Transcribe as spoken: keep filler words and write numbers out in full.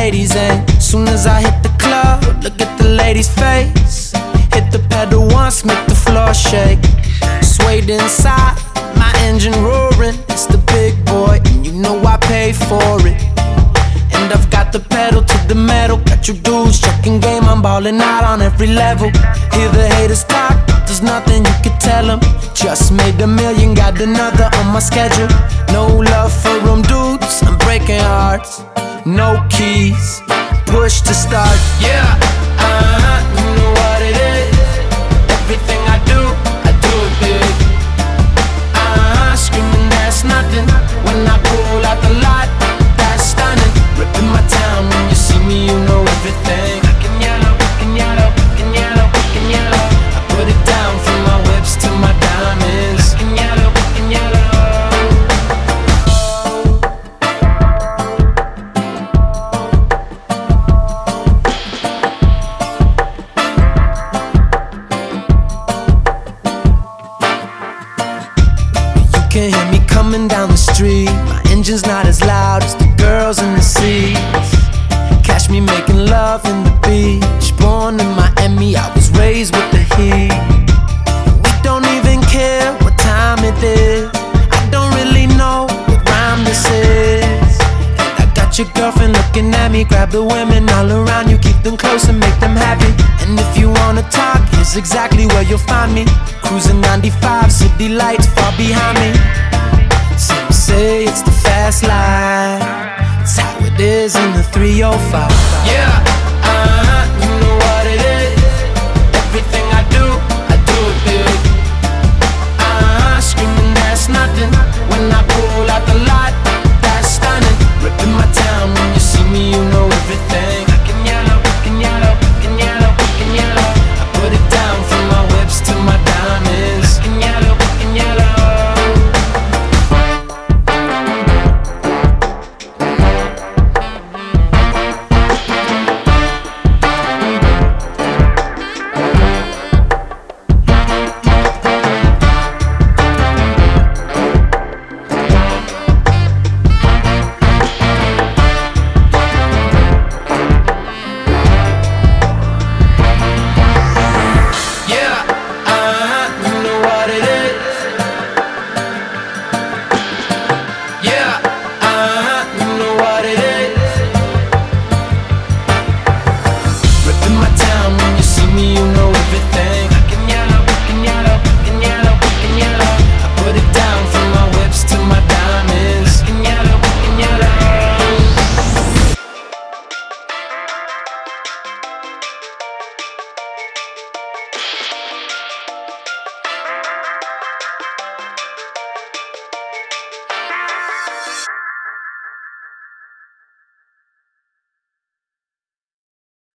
ladies, and soon as I hit the club, look at the lady's face. Hit the pedal once, make the floor shake. Swayed inside, my engine roaring. It's the big boy, and you know I paid for it. And I've got the pedal to the metal. Got you dudes checking game, I'm ballin' out on every level. Hear the haters talk, there's nothing you can tell them. Just made a million, got another on my schedule. No love for them dudes, I'm breaking hearts. No keys, push to start. Yeah, uh-huh, you know what it is. Everything I do, I do it big. Uh-huh, screaming that's nothing. When I pull out the lot, that's stunning. Ripping my town, when you see me, you know everything. Black and yellow, black and yellow, black and yellow, black and yellow. I put it down from my whips to my diamonds. Black and yellow, black and yellow. You can hear me coming down the street. My engine's not as loud as the girls in the seats. Catch me making love in the beach. Born in Miami, I was raised with the heat. We don't even care what time it is. I don't really know what rhyme this is. And I got your girlfriend looking at me. Grab the women all around you, keep them close and make them happy. And if you wanna talk, here's exactly where you'll find me. Cruising ninety-five, city lights far behind me. Some say it's the fast life, it's how it is in the three oh five. Yeah.